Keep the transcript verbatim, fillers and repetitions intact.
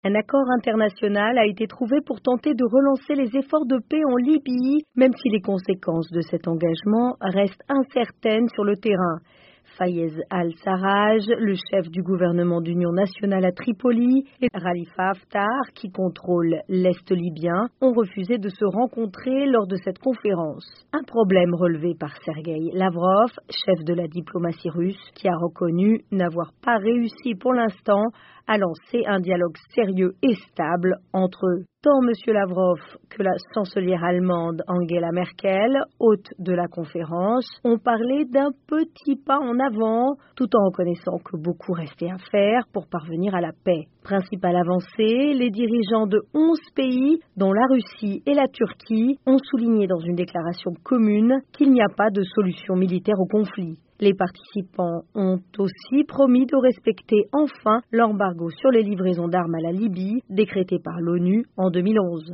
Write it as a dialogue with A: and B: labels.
A: Un accord international a été trouvé pour tenter de relancer les efforts de paix en Libye, même si les conséquences de cet engagement restent incertaines sur le terrain. Fayez al-Sarraj, le chef du gouvernement d'union nationale à Tripoli, et Khalifa Haftar, qui contrôle l'Est libyen, ont refusé de se rencontrer lors de cette conférence. Un problème relevé par Sergei Lavrov, chef de la diplomatie russe, qui a reconnu n'avoir pas réussi pour l'instant à lancer un dialogue sérieux et stable entre eux. Tant M. Lavrov que la chancelière allemande Angela Merkel, hôte de la conférence, ont parlé d'un petit pas en avant, tout en reconnaissant que beaucoup restait à faire pour parvenir à la paix. Principale avancée, les dirigeants de onze pays, dont la Russie et la Turquie, ont souligné dans une déclaration commune qu'il n'y a pas de solution militaire au conflit. Les participants ont aussi promis de respecter enfin l'embargo sur les livraisons d'armes à la Libye, décrété par l'ONU en deux mille onze.